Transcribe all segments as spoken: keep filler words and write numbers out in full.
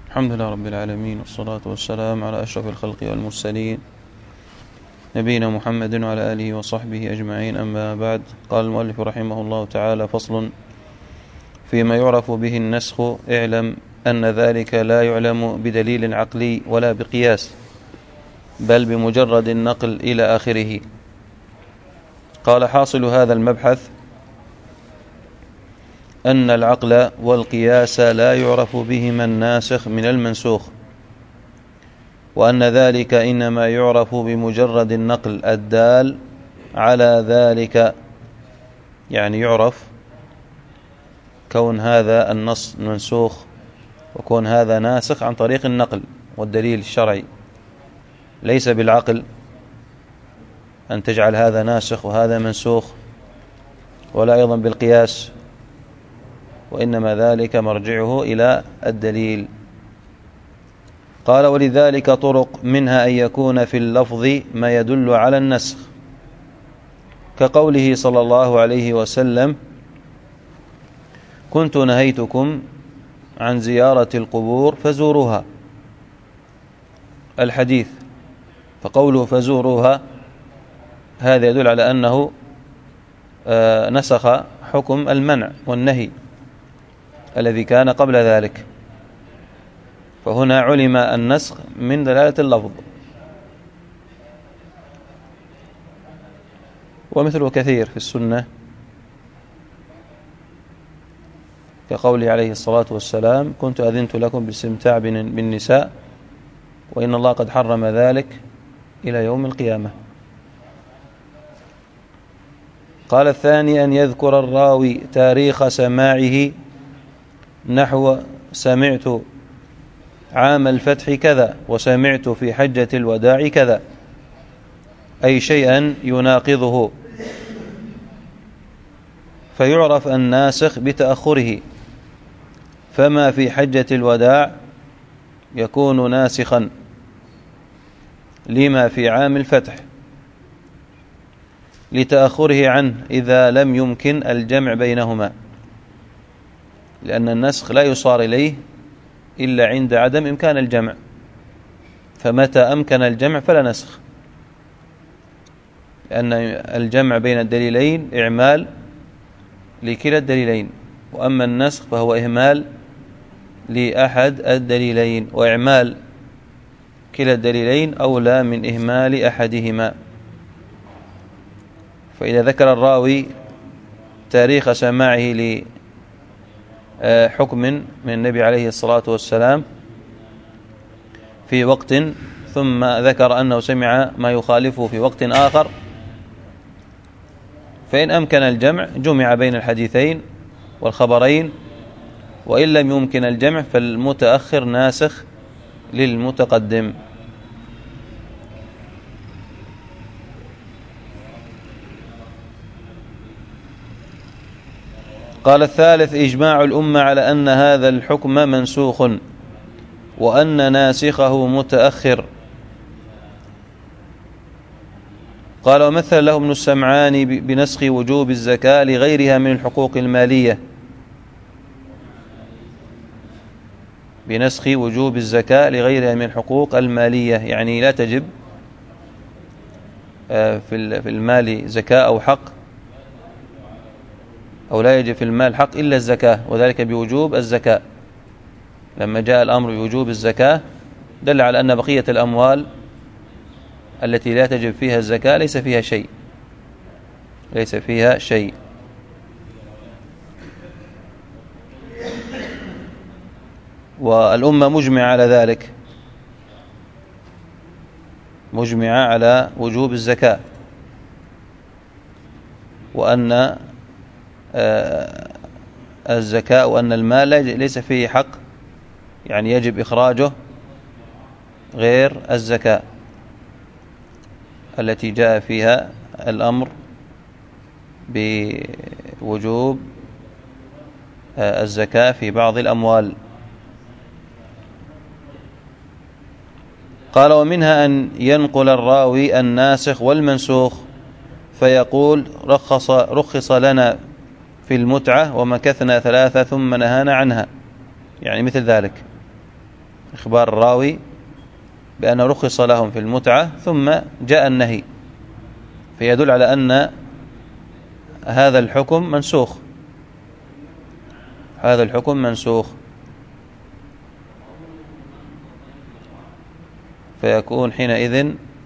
الحمد لله رب العالمين، والصلاة والسلام على أشرف الخلق والمرسلين نبينا محمد وعلى آله وصحبه أجمعين. أما بعد، قال المؤلف رحمه الله تعالى: فصل فيما يعرف به النسخ. اعلم أن ذلك لا يعلم بدليل عقلي ولا بقياس، بل بمجرد النقل إلى آخره. قال: حاصل هذا المبحث أن العقل والقياس لا يعرف بهما الناسخ من المنسوخ، وأن ذلك إنما يعرف بمجرد النقل الدال على ذلك. يعني يعرف كون هذا النص منسوخ وكون هذا ناسخ عن طريق النقل والدليل الشرعي، ليس بالعقل أن تجعل هذا ناسخ وهذا منسوخ، ولا أيضا بالقياس، وإنما ذلك مرجعه إلى الدليل. قال: ولذلك طرق، منها أن يكون في اللفظ ما يدل على النسخ، كقوله صلى الله عليه وسلم: كنت نهيتكم عن زيارة القبور فزوروها، الحديث. فقوله فزوروها هذا يدل على أنه نسخ حكم المنع والنهي الذي كان قبل ذلك، فهنا علم النسخ من دلالة اللفظ. ومثله كثير في السنة، كقوله عليه الصلاة والسلام: كنت أذنت لكم بالاستمتاع بالنساء، وإن الله قد حرم ذلك إلى يوم القيامة. قال: الثاني أن يذكر الراوي تاريخ سماعه، نحو سمعت عام الفتح كذا، وسمعت في حجة الوداع كذا، أي شيئا يناقضه، فيعرف الناسخ بتأخره. فما في حجة الوداع يكون ناسخا لما في عام الفتح لتأخره عنه إذا لم يمكن الجمع بينهما، لأن النسخ لا يصار إليه إلا عند عدم إمكان الجمع، فمتى أمكن الجمع فلا نسخ، لأن الجمع بين الدليلين إعمال لكلا الدليلين، وأما النسخ فهو إهمال لأحد الدليلين، وإعمال كلا الدليلين أولى من إهمال أحدهما. فإذا ذكر الراوي تاريخ سماعه لحكم من النبي عليه الصلاة والسلام في وقت، ثم ذكر أنه سمع ما يخالفه في وقت آخر، فإن أمكن الجمع جمع بين الحديثين والخبرين، وإن لم يمكن الجمع فالمتأخر ناسخ للمتقدم. قال: الثالث إجماع الأمة على أن هذا الحكم منسوخ، وأن ناسخه متأخر. قال: ومثل له ابن السمعاني بنسخ وجوب الزكاة لغيرها من الحقوق المالية، بنسخ وجوب الزكاة لغيرها من الحقوق المالية، يعني لا تجب في المال زكاة أو حق، أو لا يجب في المال حق إلا الزكاة، وذلك بوجوب الزكاة. لما جاء الأمر بوجوب الزكاة دل على أن بقية الأموال التي لا تجب فيها الزكاة ليس فيها شيء ليس فيها شيء والأمة مجمعة على ذلك، مجمعة على وجوب الزكاة، وأن الزكاة وأن المال ليس فيه حق، يعني يجب إخراجه غير الزكاة التي جاء فيها الأمر بوجوب الزكاة في بعض الأموال. قال: ومنها أن ينقل الراوي الناسخ والمنسوخ فيقول: رخص, رخص لنا في المتعة ومكثنا ثلاثة ثم نهانا عنها، يعني مثل ذلك. إخبار الراوي بأن رخص لهم في المتعة ثم جاء النهي، فيدل على أن هذا الحكم منسوخ، هذا الحكم منسوخ، فيكون حينئذ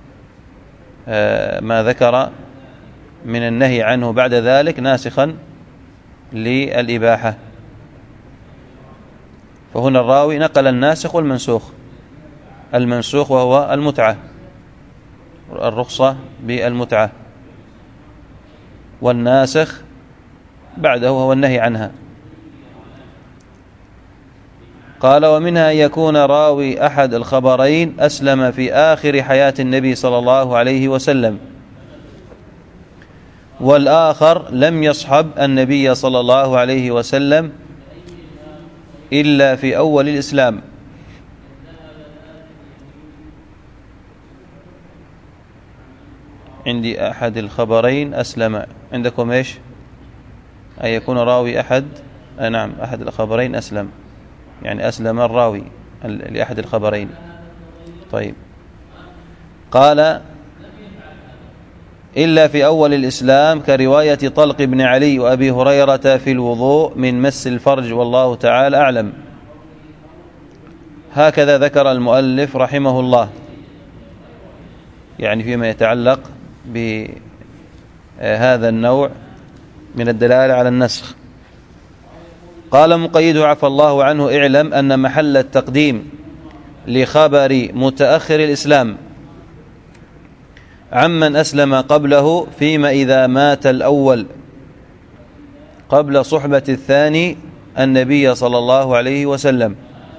ما ذكر من النهي عنه بعد ذلك ناسخا للإباحة. فهنا الراوي نقل الناسخ والمنسوخ، المنسوخ وهو المتعة، الرخصة بالمتعة، والناسخ بعده هو النهي عنها. قال: ومنها أن يكون راوي أحد الخبرين أسلم في آخر حياة النبي صلى الله عليه وسلم، والآخر لم يصحب النبي صلى الله عليه وسلم إلا في أول الإسلام. عندي أحد الخبرين أسلم، عندكم إيش؟ أن يكون راوي أحد آه نعم أحد الخبرين أسلم، يعني أسلم الراوي لأحد الخبرين. طيب، قال: إلا في أول الإسلام، كرواية طلق بن علي وأبي هريرة في الوضوء من مس الفرج، والله تعالى أعلم. هكذا ذكر المؤلف رحمه الله، يعني فيما يتعلق بهذا النوع من الدلالة على النسخ. قال مقيده عفى الله عنه: اعلم أن محل التقديم لخبر متأخر الإسلام عمن أسلم قبله، فيما إذا مات الأول قبل صحبة الثاني النبي صلى الله عليه وسلم.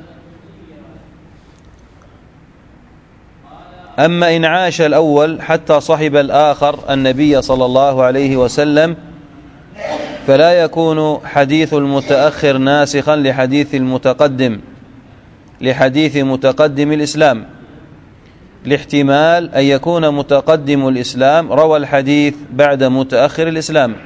أما إن عاش الأول حتى صحب الآخر النبي صلى الله عليه وسلم، فلا يكون حديث المتأخر ناسخا لحديث المتقدم لحديث متقدم الإسلام، لاحتمال أن يكون متقدم الإسلام روى الحديث بعد متأخر الإسلام،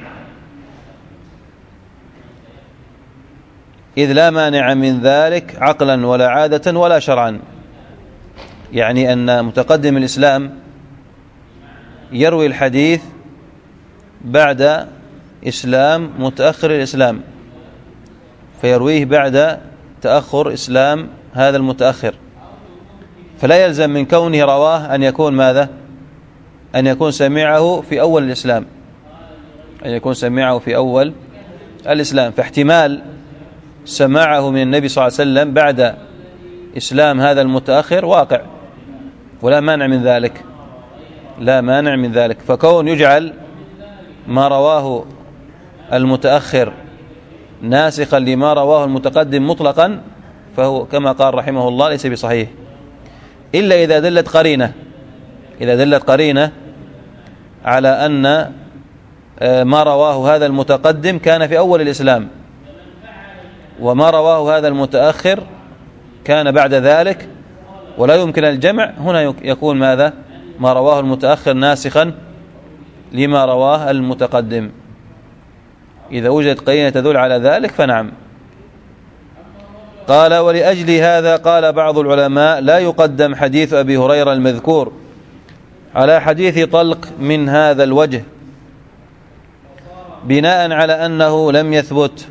إذ لا مانع من ذلك عقلا ولا عادة ولا شرعا. يعني أن متقدم الإسلام يروي الحديث بعد إسلام متأخر الإسلام، فيرويه بعد تأخر إسلام هذا المتأخر، فلا يلزم من كونه رواه أن يكون ماذا؟ أن يكون سمعه في أول الإسلام، أن يكون سمعه في أول الإسلام، فاحتمال سماعه من النبي صلى الله عليه وسلم بعد إسلام هذا المتأخر واقع، ولا مانع من ذلك، لا مانع من ذلك. فكون يجعل ما رواه المتأخر ناسخا لما رواه المتقدم مطلقا، فهو كما قال رحمه الله ليس بصحيح، إلا إذا دلت قرينة، إذا دلت قرينة على أن ما رواه هذا المتقدم كان في أول الإسلام، وما رواه هذا المتأخر كان بعد ذلك، ولا يمكن الجمع، هنا يكون ماذا؟ ما رواه المتأخر ناسخا لما رواه المتقدم. إذا وجدت قرينة تدل على ذلك فنعم. قال: ولأجل هذا قال بعض العلماء: لا يقدم حديث أبي هريرة المذكور على حديث طلق من هذا الوجه، بناء على أنه لم يثبت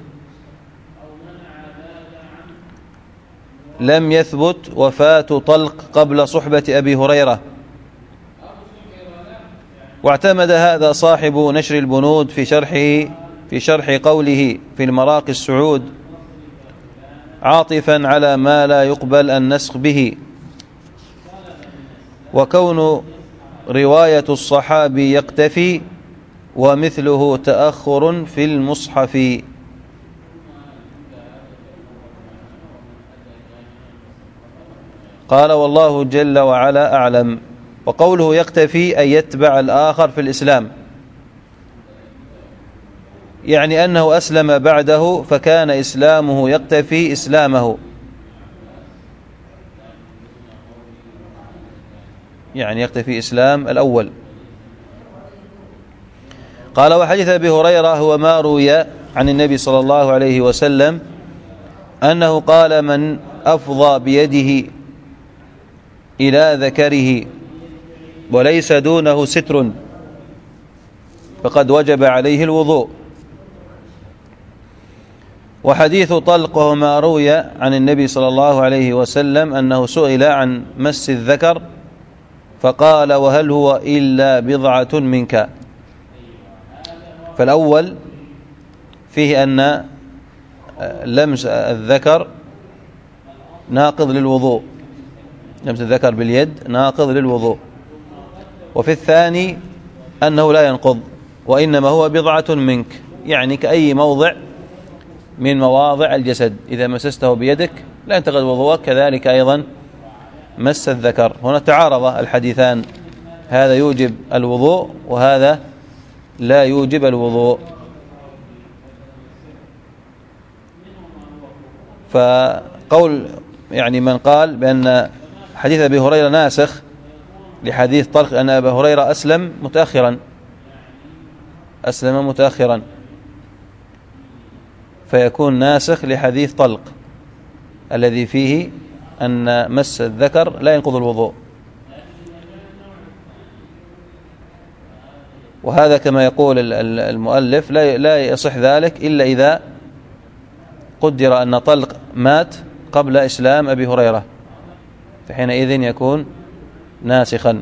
لم يثبت وفاة طلق قبل صحبة أبي هريرة. واعتمد هذا صاحب نشر البنود في شرحه في شرح قوله في المراقي السعود، عاطفا على ما لا يقبل النسخ به، وكون رواية الصحابي يقتفي، ومثله تأخر في المصحف. قال: والله جل وعلا أعلم. وقوله يقتفي أن يتبع الآخر في الإسلام، يعني أنه أسلم بعده فكان إسلامه يقتفي إسلامه، يعني يقتفي إسلام الأول. قال: وحديث أبي هريرة هو ما روي عن النبي صلى الله عليه وسلم أنه قال: من أفضى بيده إلى ذكره وليس دونه ستر فقد وجب عليه الوضوء. وحديث طلق وما روي عن النبي صلى الله عليه وسلم أنه سئل عن مس الذكر فقال وهل هو إلا بضعة منك. فالأول فيه أن لمس الذكر ناقض للوضوء، لمس الذكر باليد ناقض للوضوء. وفي الثاني أنه لا ينقض وإنما هو بضعة منك، يعني كأي موضع من مواضع الجسد، إذا مسسته بيدك لا ينتقض وضوءك، كذلك أيضا مس الذكر. هنا تعارض الحديثان، هذا يوجب الوضوء وهذا لا يوجب الوضوء. فقول يعني من قال بأن حديث أبي هريرة ناسخ لحديث طلق أن أبا هريرة أسلم متأخرا أسلم متأخرا فيكون ناسخ لحديث طلق الذي فيه أن مس الذكر لا ينقض الوضوء. وهذا كما يقول المؤلف لا يصح ذلك إلا إذا قدر أن طلق مات قبل إسلام أبي هريرة، فحينئذ يكون ناسخا.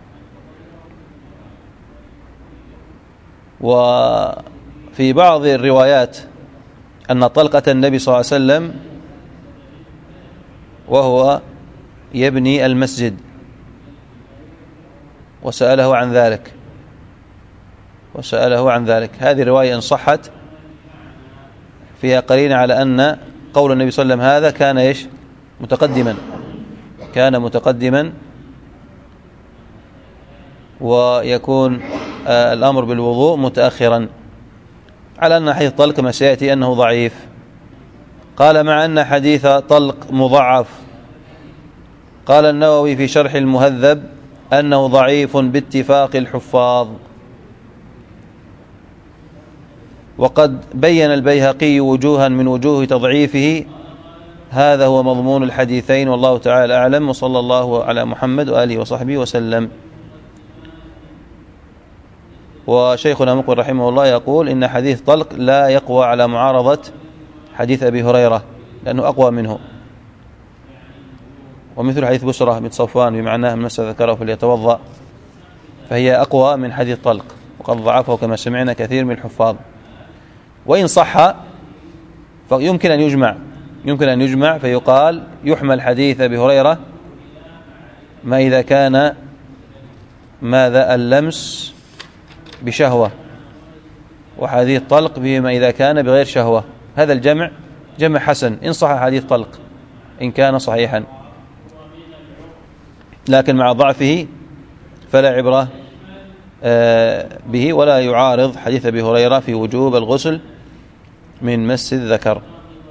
وفي بعض الروايات أن طلقة النبي صلى الله عليه وسلم وهو يبني المسجد وسأله عن ذلك وسأله عن ذلك هذه الرواية إن صحت فيها قرينة على أن قول النبي صلى الله عليه وسلم هذا كان إيش متقدما كان متقدما ويكون آه الأمر بالوضوء متأخرا، على أن حديث طلق ما سيأتي أنه ضعيف. قال مع أن حديث طلق مضعف. قال النووي في شرح المهذب أنه ضعيف باتفاق الحفاظ. وقد بين البيهقي وجوها من وجوه تضعيفه، هذا هو مضمون الحديثين والله تعالى أعلم، وصلى الله على محمد وآله وصحبه وسلم. وشيخنا مقبل رحمه الله يقول إن حديث طلق لا يقوى على معارضة حديث أبي هريرة لأنه أقوى منه، ومثل حديث بشرة بن صفوان بمعناه من مس ذكره فليتوضأ، فهي أقوى من حديث طلق، وقد ضعفه كما سمعنا كثير من الحفاظ. وإن صح فيمكن أن يجمع يمكن أن يجمع فيقال يحمل حديث أبي هريرة ما إذا كان ماذا اللمس بشهوة، وحديث طلق بما إذا كان بغير شهوة. هذا الجمع جمع حسن إن صح حديث طلق إن كان صحيحا، لكن مع ضعفه فلا عبرة به ولا يعارض حديث أبي هريرة في وجوب الغسل من مس الذكر.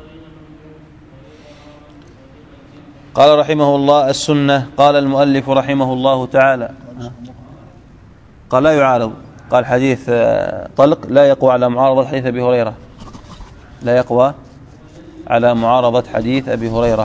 قال رحمه الله السنة. قال المؤلف رحمه الله تعالى قال لا يعارض، قال حديث طلق لا يقوى على معارضة حديث أبي هريرة لا يقوى على معارضة حديث أبي هريرة.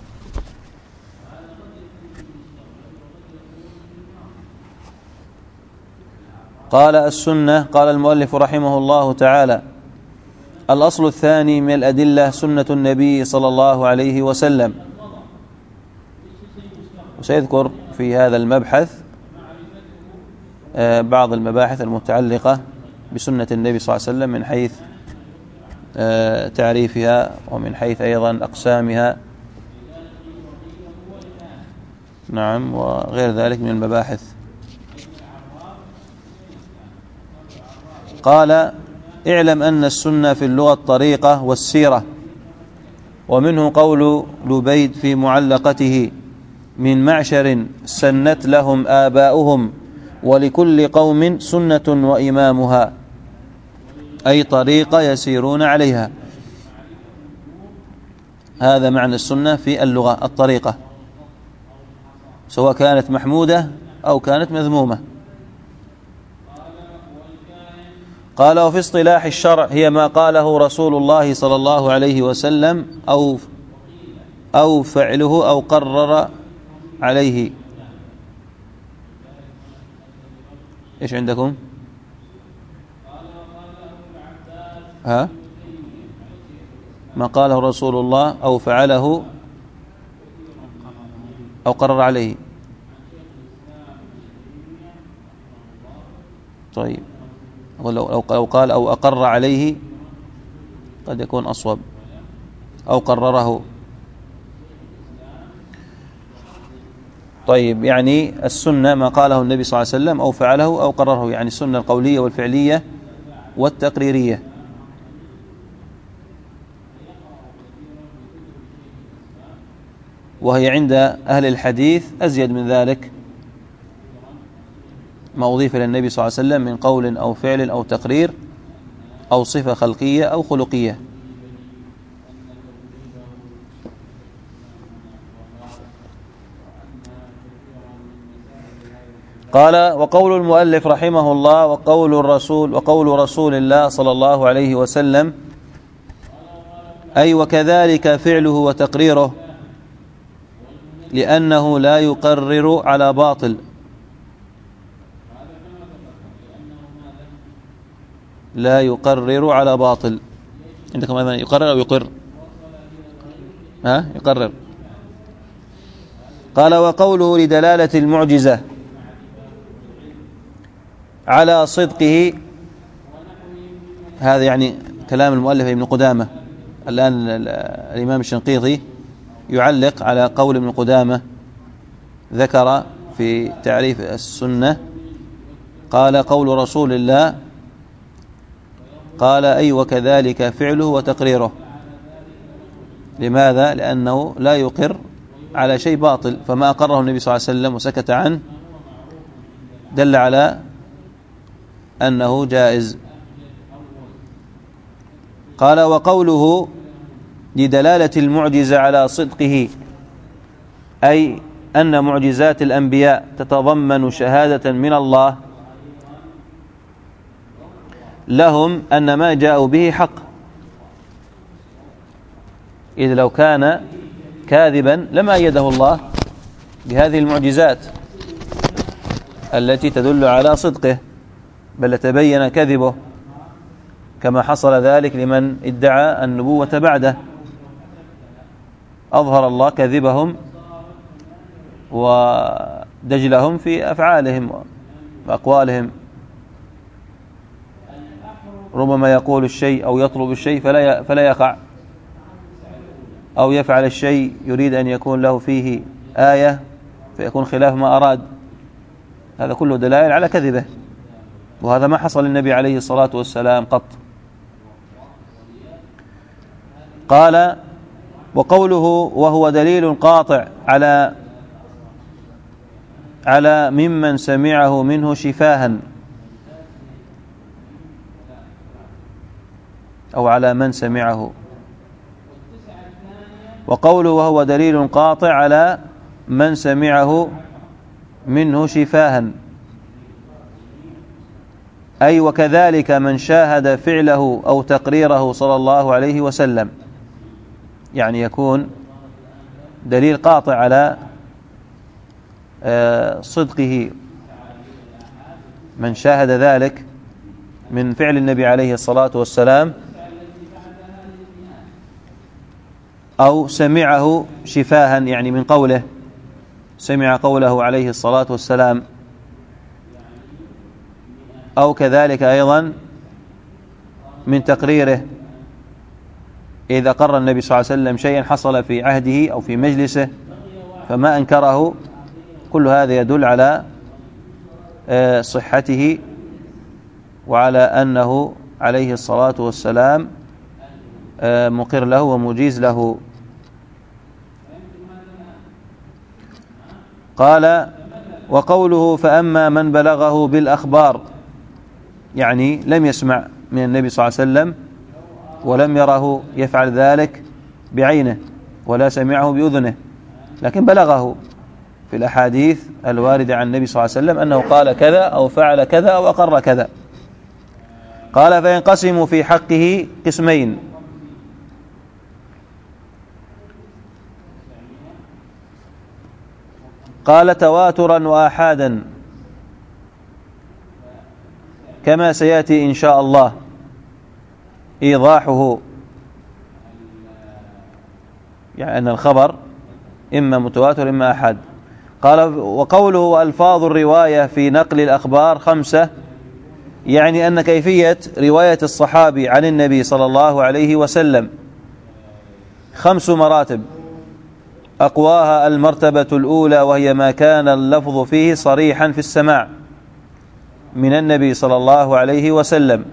قال السنة. قال المؤلف رحمه الله تعالى الأصل الثاني من الأدلة سنة النبي صلى الله عليه وسلم. وسيذكر في هذا المبحث بعض المباحث المتعلقة بسنة النبي صلى الله عليه وسلم من حيث تعريفها ومن حيث أيضا أقسامها، نعم، وغير ذلك من المباحث. قال اعلم أن السنة في اللغة الطريقة والسيرة، ومنه قول لبيد في معلقته من معشر سنت لهم آباؤهم ولكل قوم سنة وإمامها، أي طريقة يسيرون عليها. هذا معنى السنة في اللغة الطريقة، سواء كانت محمودة أو كانت مذمومة. قال وفي اصطلاح الشرع هي ما قاله رسول الله صلى الله عليه وسلم أو أو فعله أو قرر عليه إيش عندكم؟ ها؟ ما قاله رسول الله أو فعله أو قرر عليه. طيب، ولو لو قال أو أقر عليه قد يكون أصوب، أو قرره. طيب، يعني السنة ما قاله النبي صلى الله عليه وسلم أو فعله أو قرره، يعني السنة القولية والفعلية والتقريرية. وهي عند أهل الحديث أزيد من ذلك، ما أضيف إلى النبي صلى الله عليه وسلم من قول أو فعل أو تقرير أو صفة خلقية أو خلقية. قال: وقول المؤلف رحمه الله وقول الرسول وقول رسول الله صلى الله عليه وسلم، أي وكذلك فعله وتقريره، لأنه لا يقرر على باطل. لا يقرر على باطل. عندكم أيضا يقرر أو يقر؟ ها؟ يقرر. قال: وقوله لدلالة المعجزة على صدقه، هذا يعني كلام المؤلف ابن قدامة. الآن الإمام الشنقيطي يعلق على قول ابن قدامة، ذكر في تعريف السنة، قال: قول رسول الله، قال: أي وكذلك فعله وتقريره. لماذا؟ لأنه لا يقر على شيء باطل، فما أقره النبي صلى الله عليه وسلم وسكت عنه دل على أنه جائز. قال: وقوله لدلالة المعجزة على صدقه، أي أن معجزات الأنبياء تتضمن شهادة من الله لهم أن ما جاءوا به حق، إذ لو كان كاذبا لما أيده الله بهذه المعجزات التي تدل على صدقه، بل تبين كذبه، كما حصل ذلك لمن ادعى النبوة بعده، أظهر الله كذبهم ودجلهم في أفعالهم وأقوالهم. ربما يقول الشيء أو يطلب الشيء فلا فلا يقع، أو يفعل الشيء يريد أن يكون له فيه آية فيكون خلاف ما أراد. هذا كله دلائل على كذبه، وهذا ما حصل للنبي عليه الصلاة والسلام قط. قال: وقوله وهو دليل قاطع على على ممن سمعه منه شفاها، أو على من سمعه. وقوله وهو دليل قاطع على من سمعه منه شفاها، أي وكذلك من شاهد فعله أو تقريره صلى الله عليه وسلم، يعني يكون دليل قاطع على صدقه من شاهد ذلك من فعل النبي عليه الصلاة والسلام أو سمعه شفاها، يعني من قوله، سمع قوله عليه الصلاة والسلام، أو كذلك أيضا من تقريره، إذا قرر النبي صلى الله عليه وسلم شيئا حصل في عهده أو في مجلسه فما أنكره، كل هذا يدل على صحته وعلى أنه عليه الصلاة والسلام مقر له ومجيز له. قال: وقوله فأما من بلغه بالأخبار، يعني لم يسمع من النبي صلى الله عليه وسلم ولم يره يفعل ذلك بعينه ولا سمعه بأذنه، لكن بلغه في الأحاديث الواردة عن النبي صلى الله عليه وسلم أنه قال كذا أو فعل كذا أو أقر كذا. قال: فينقسم في حقه قسمين: قال تواترا وآحادا. كما سيأتي إن شاء الله إيضاحه، يعني أن الخبر إما متواتر إما أحد. قال وقوله ألفاظ الرواية في نقل الأخبار خمسة، يعني أن كيفية رواية الصحابي عن النبي صلى الله عليه وسلم خمس مراتب، أقواها المرتبة الأولى وهي ما كان اللفظ فيه صريحا في السماع من النبي صلى الله عليه وسلم،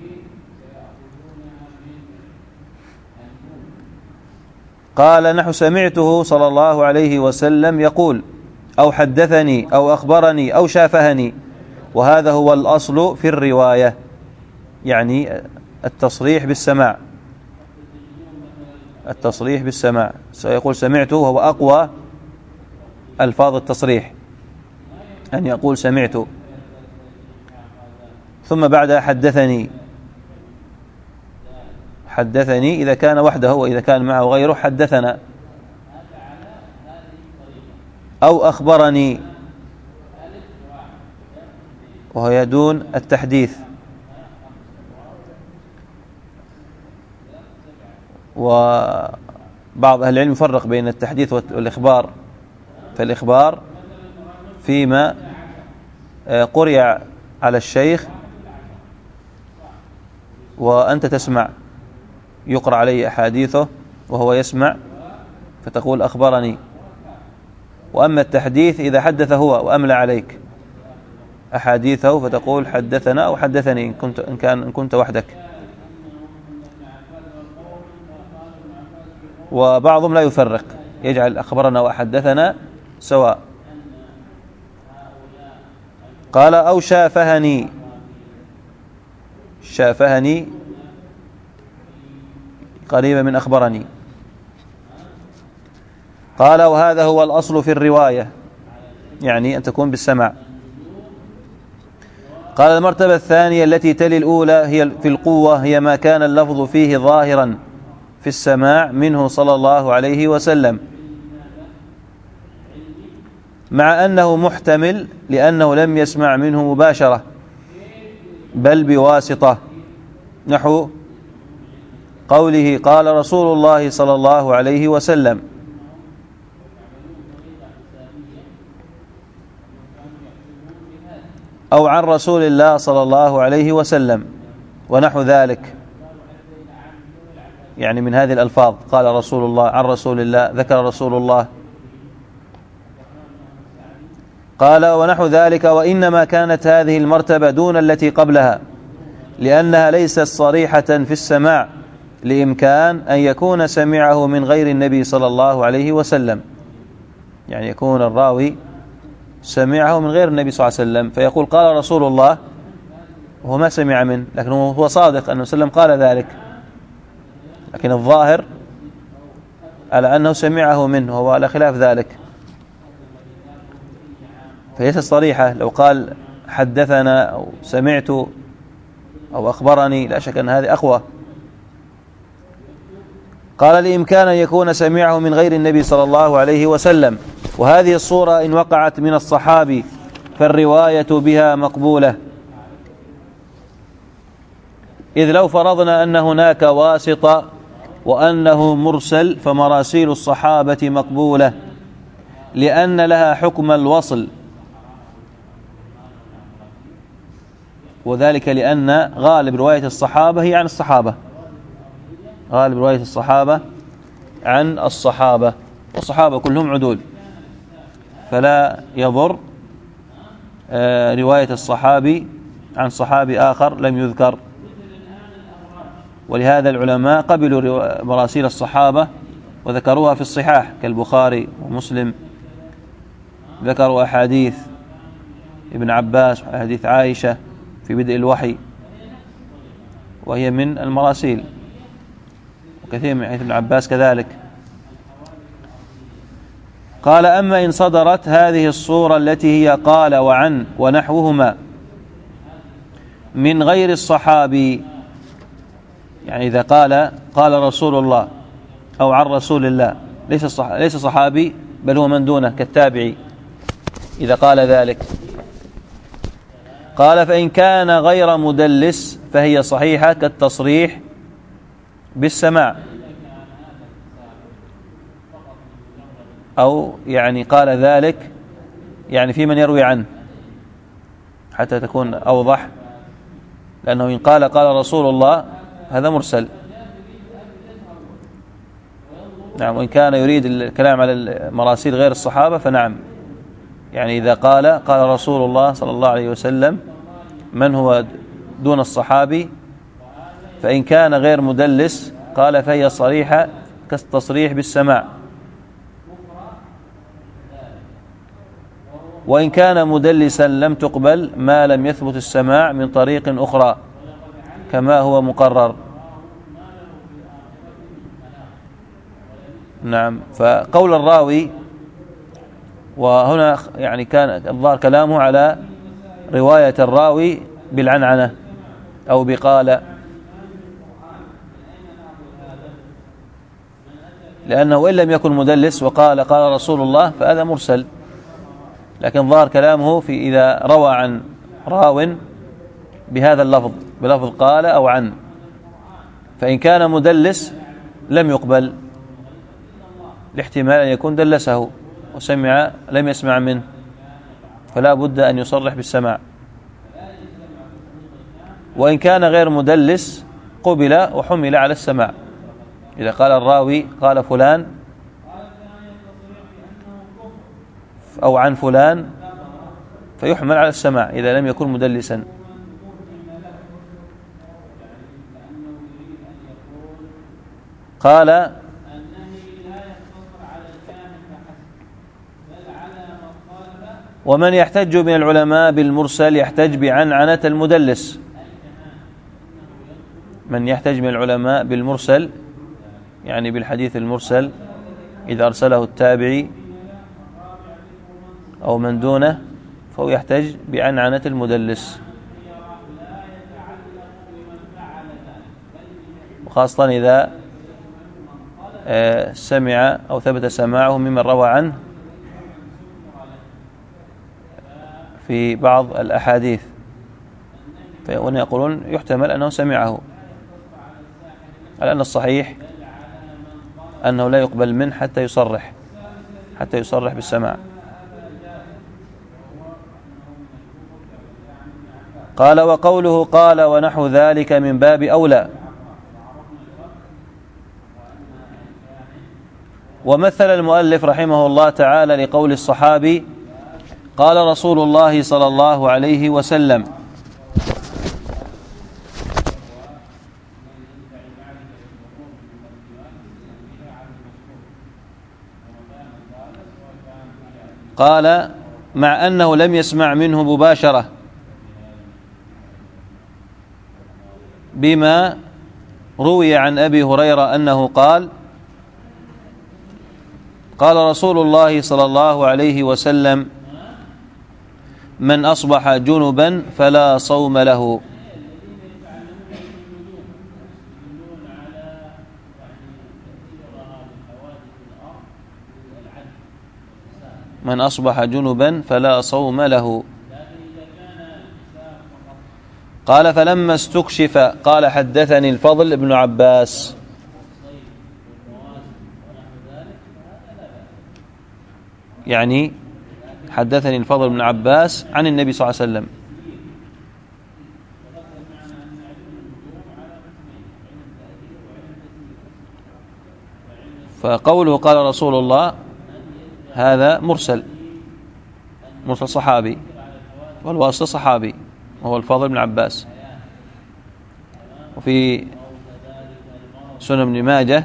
قال نحو سمعته صلى الله عليه وسلم يقول أو حدثني أو أخبرني أو شافهني، وهذا هو الأصل في الرواية، يعني التصريح بالسماع، التصريح بالسماع. سيقول سمعته وهو أقوى ألفاظ التصريح، أن يقول سمعت، ثم بعدها حدثني، حدثني إذا كان وحده، وإذا كان معه غيره حدثنا، أو أخبرني وهو يدون التحديث. وبعض أهل العلم يفرق بين التحديث والإخبار، فالإخبار فيما قرئ على الشيخ وأنت تسمع، يقرأ عليه أحاديثه وهو يسمع فتقول أخبرني. وأما التحديث إذا حدث هو وأملى عليك أحاديثه فتقول حدثنا أو حدثني إن كنت, إن كان إن كنت وحدك. وبعضهم لا يفرق، يجعل أخبرنا وحدثنا سواء. قال أو شافهني، شافهني قريبا من أخبرني. قال وهذا هو الأصل في الرواية، يعني أن تكون بالسمع. قال المرتبة الثانية التي تلي الأولى هي في القوة، هي ما كان اللفظ فيه ظاهرا في السماع منه صلى الله عليه وسلم، مع أنه محتمل لأنه لم يسمع منه مباشرة بل بواسطة، نحو قوله قال رسول الله صلى الله عليه وسلم، أو عن رسول الله صلى الله عليه وسلم ونحو ذلك، يعني من هذه الألفاظ قال رسول الله، عن رسول الله، ذكر رسول الله. قال ونحو ذلك، وإنما كانت هذه المرتبة دون التي قبلها لأنها ليست صريحة في السماع، لإمكان أن يكون سمعه من غير النبي صلى الله عليه وسلم، يعني يكون الراوي سمعه من غير النبي صلى الله عليه وسلم فيقول قال رسول الله وهو ما سمع منه، لكن هو صادق أنه وسلم قال ذلك، لكن الظاهر على أنه سمعه منه وهو على خلاف ذلك، فليست صريحة. لو قال حدثنا أو سمعت أو أخبرني لا شك أن هذه أقوى. قال لإمكان أن يكون سمعه من غير النبي صلى الله عليه وسلم، وهذه الصورة إن وقعت من الصحابي فالرواية بها مقبولة، إذ لو فرضنا أن هناك واسطة وأنه مرسل فمراسيل الصحابة مقبولة لأن لها حكم الوصل، وذلك لأن غالب رواية الصحابة هي عن الصحابة، غالب رواية الصحابة عن الصحابة، والصحابة كلهم عدول، فلا يضر رواية الصحابي عن صحابي آخر لم يذكر. ولهذا العلماء قبلوا مراسيل الصحابة وذكروها في الصحاح كالبخاري ومسلم، ذكروا أحاديث ابن عباس وأحاديث عائشة في بدء الوحي وهي من المراسيل، وكثير من حديث ابن عباس كذلك. قال أما إن صدرت هذه الصورة التي هي قال وعن ونحوهما من غير الصحابي، يعني إذا قال قال رسول الله أو عن رسول الله ليس ليس صحابي بل هو من دونه كالتابعي إذا قال ذلك. قال فإن كان غير مدلس فهي صحيحة كالتصريح بالسماع، أو يعني قال ذلك يعني في من يروي عنه حتى تكون أوضح، لأنه إن قال قال رسول الله هذا مرسل. نعم، وإن كان يريد الكلام على مراسيل غير الصحابة فنعم، يعني إذا قال قال رسول الله صلى الله عليه وسلم من هو دون الصحابي، فإن كان غير مدلس قال فهي صريحة كالتصريح بالسماع. وإن كان مدلسا لم تقبل ما لم يثبت السماع من طريق أخرى كما هو مقرر. نعم، فقول الراوي، وهنا يعني كان الظاهر كلامه على رواية الراوي بالعنعنة أو بقال، لأنه إن لم يكن مدلس وقال قال رسول الله فهذا مرسل، لكن ظاهر كلامه في إذا روى عن راو بهذا اللفظ بلفظ قال أو عن، فإن كان مدلس لم يقبل لاحتمال أن يكون دلسه وسمع لم يسمع منه، فلا بد أن يصرح بالسماع. وإن كان غير مدلس قبل وحمل على السماع، إذا قال الراوي قال فلان أو عن فلان فيحمل على السماع إذا لم يكن مدلسا. قال ومن يحتج من العلماء بالمرسل يحتج بعنعنة المدلس. من يحتج من العلماء بالمرسل يعني بالحديث المرسل إذا أرسله التابعي أو من دونه فهو يحتج بعنعنة المدلس، وخاصة إذا سمع أو ثبت سماعه ممن روى عنه في بعض الأحاديث، فهنا يقولون يحتمل أنه سمعه، على أن الصحيح أنه لا يقبل منه حتى يصرح حتى يصرح بالسماع. قال وقوله قال ونحو ذلك من باب أولى. ومثل المؤلف رحمه الله تعالى لقول الصحابي قال رسول الله صلى الله عليه وسلم، قال مع أنه لم يسمع منه مباشرة بما روي عن أبي هريرة أنه قال قال رسول الله صلى الله عليه وسلم من أصبح جنبا فلا صوم له. من أصبح جنبا فلا صوم له. قال فلما استكشف قال حدثني الفضل بن عباس. يعني حدثني الفضل بن عباس عن النبي صلى الله عليه وسلم. فقوله قال رسول الله هذا مرسل مرسل صحابي، والواسطة صحابي وهو الفضل بن عباس. وفي سنن ابن ماجه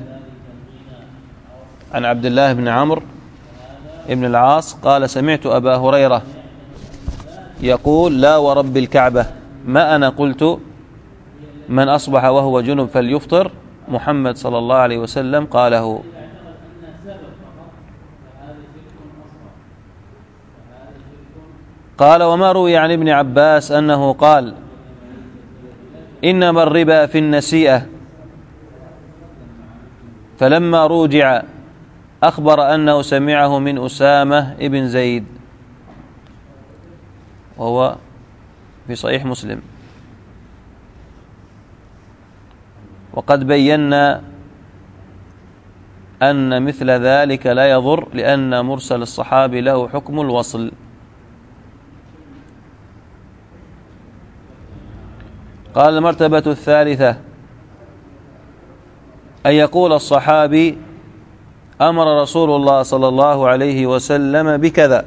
عن عبد الله بن عمرو ابن العاص قال سمعت أبا هريرة يقول لا ورب الكعبة ما أنا قلت من أصبح وهو جنب فليفطر، محمد صلى الله عليه وسلم قاله. قال وما روي عن ابن عباس أنه قال إنما الربا في النسيئة، فلما روجع أخبر أنه سمعه من أسامة ابن زيد وهو في صحيح مسلم. وقد بينا أن مثل ذلك لا يضر، لأن مرسل الصحابي له حكم الوصل. قال المرتبة الثالثة أن يقول الصحابي: أمر رسول الله صلى الله عليه وسلم بكذا،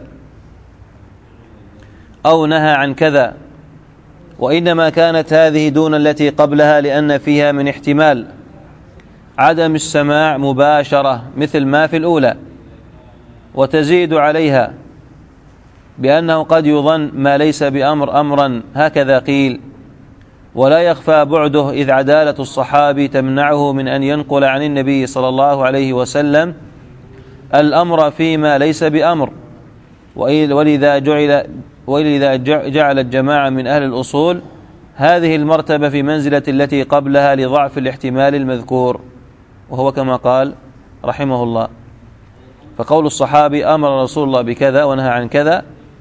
أو نهى عن كذا، وإنما كانت هذه دون التي قبلها، لأن فيها من احتمال عدم السماع مباشرة مثل ما في الأولى، وتزيد عليها بأنه قد يظن ما ليس بأمر أمرا، هكذا قيل. ولا يخفى بعده، إذ عدالة الصحابي تمنعه من أن ينقل عن النبي صلى الله عليه وسلم الأمر فيما ليس بأمر. ولذا جعل ولذا جعل الجماعة من أهل الأصول هذه المرتبة في منزلة التي قبلها لضعف الاحتمال المذكور، وهو كما قال رحمه الله. فقول الصحابي أمر رسول الله بكذا ونهى عن كذا،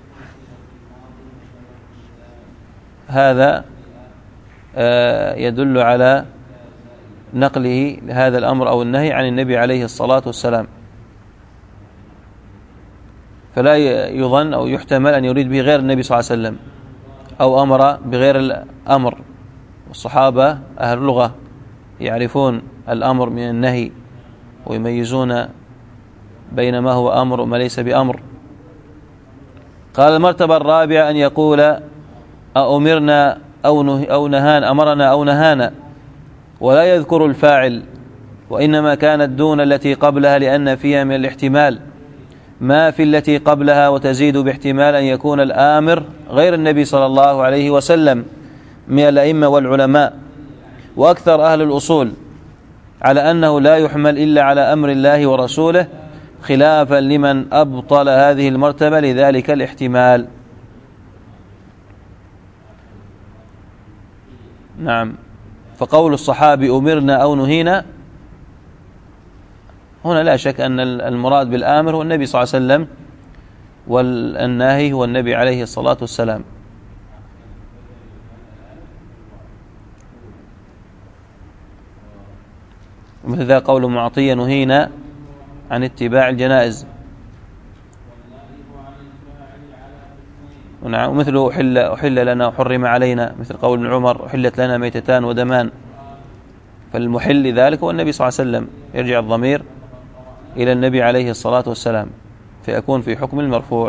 هذا يدل على نقله لهذا الأمر أو النهي عن النبي عليه الصلاة والسلام، فلا يظن أو يحتمل أن يريد به غير النبي صلى الله عليه وسلم، أو أمر بغير الأمر. والصحابة أهل اللغة يعرفون الأمر من النهي، ويميزون بين ما هو أمر وما ليس بأمر. قال المرتبة الرابعة أن يقول: أأمرنا أو نهانا، أمرنا أو نهانا، ولا يذكر الفاعل، وإنما كانت دون التي قبلها، لأن فيها من الاحتمال ما في التي قبلها، وتزيد باحتمال أن يكون الآمر غير النبي صلى الله عليه وسلم من الأئمة والعلماء. وأكثر أهل الأصول على أنه لا يحمل إلا على أمر الله ورسوله، خلافا لمن أبطل هذه المرتبة لذلك الاحتمال. نعم. فقول الصحابي أمرنا أو نهينا، هنا لا شك أن المراد بالآمر هو النبي صلى الله عليه وسلم، والناهي هو النبي عليه الصلاة والسلام. ومثل ذا قول معطية: نهينا عن اتباع الجنائز. ومثله أحل, أحل لنا وحرم علينا، مثل قول ابن عمر: أحلت لنا ميتتان ودمان. فالمحل ذلك هو النبي صلى الله عليه وسلم، يرجع الضمير إلى النبي عليه الصلاة والسلام، فيكون في حكم المرفوع.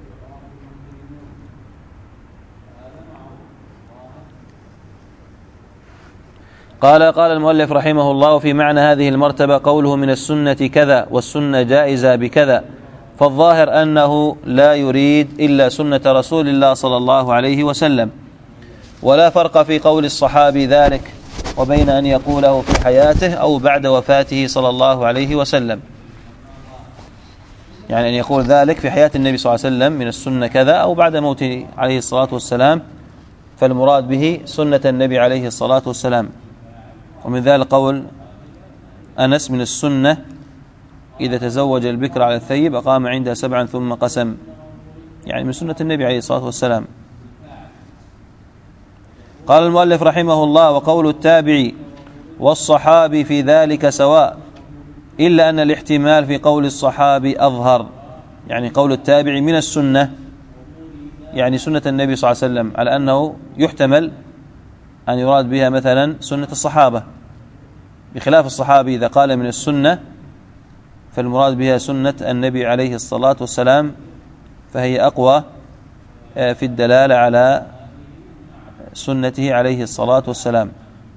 قال قال المؤلف رحمه الله: في معنى هذه المرتبة قوله من السنة كذا، والسنة جائزة بكذا، فالظاهر أنه لا يريد إلا سنة رسول الله صلى الله عليه وسلم، ولا فرق في قول الصحابي ذلك وبين أن يقوله في حياته أو بعد وفاته صلى الله عليه وسلم. يعني أن يقول ذلك في حياة النبي صلى الله عليه وسلم من السنة كذا، أو بعد موته عليه الصلاة والسلام، فالمراد به سنة النبي عليه الصلاة والسلام. ومن ذلك قول أنس: من السنة إذا تزوج البكر على الثيب أقام عندها سبعا ثم قسم، يعني من سنة النبي عليه الصلاة والسلام. قال المؤلف رحمه الله: وقول التابعي والصحابي في ذلك سواء، إلا أن الاحتمال في قول الصحابي أظهر. يعني قول التابعي من السنة، يعني سنة النبي صلى الله عليه وسلم، على أنه يحتمل أن يراد بها مثلا سنة الصحابة، بخلاف الصحابي إذا قال من السنة فالمراد بها سنة النبي عليه الصلاة والسلام، فهي أقوى في الدلالة على سنته عليه الصلاة والسلام.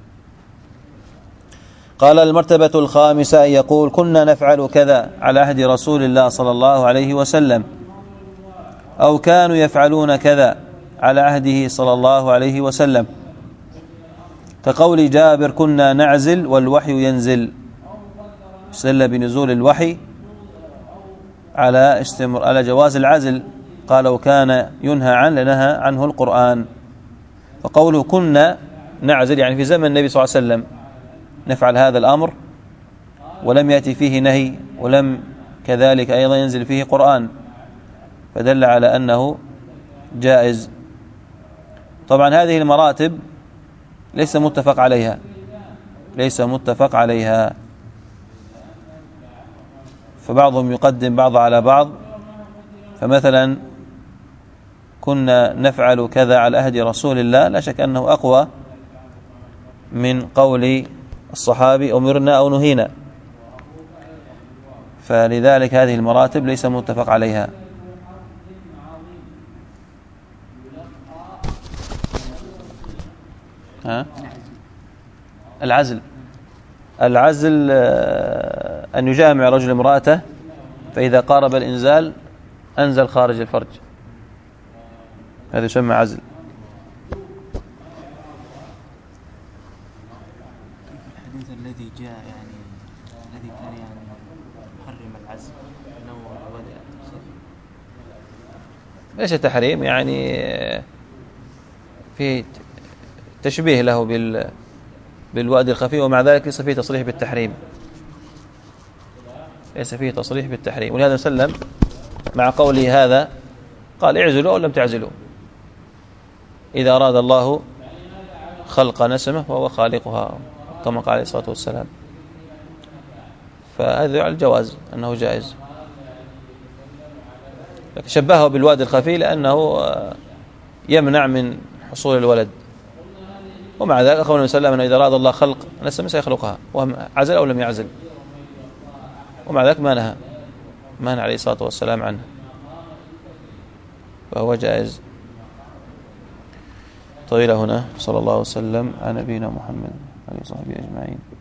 قال المرتبة الخامسة: يقول كنا نفعل كذا على عهد رسول الله صلى الله عليه وسلم، أو كانوا يفعلون كذا على عهده صلى الله عليه وسلم، كقول جابر: كنا نعزل والوحي ينزل. استدل بنزول الوحي على استمر على جواز العزل، قال: وكان ينهى عنه لنهى عنه القرآن. فقوله كنا نعزل يعني في زمن النبي صلى الله عليه وسلم نفعل هذا الأمر، ولم يأتي فيه نهي، ولم كذلك أيضا ينزل فيه قرآن، فدل على أنه جائز. طبعا هذه المراتب ليس متفق عليها ليس متفق عليها فبعضهم يقدم بعض على بعض. فمثلا كنا نفعل كذا على عهد رسول الله، لا شك أنه أقوى من قول الصحابي أمرنا أو نهينا، فلذلك هذه المراتب ليس متفق عليها. ها؟ العزل العزل أن يجامع رجل امرأته فإذا قارب الإنزال أنزل خارج الفرج، هذا يسمى عزل. الحديث الذي جاء يعني الذي كان يعني يحرم العزل أنه بدأ ليس تحريم، يعني في تشبيه له بال بالوادي الخفي، ومع ذلك ليس فيه تصريح بالتحريم ليس فيه تصريح بالتحريم. ولهذا وسلم مع قوله هذا قال اعزلوا أو لم تعزلوا، إذا أراد الله خلق نسمة فهو خالقها كما قال عليه الصلاة والسلام. فهذا على الجواز أنه جائز، لكن شبهه بالوادي الخفي لأنه يمنع من حصول الولد، ومع ذلك أخبر النبي صلى الله عليه وسلم أنه إذا أراد الله خلق نسمة سيخلقها، وهم عزل أو لم يعزل، ومع ذلك ما نهى ما نهى عليه الصلاة والسلام عنه، فهو جائز. طويل هنا. صلى الله وسلم على نبينا محمد وعلى آله وصحبه أجمعين.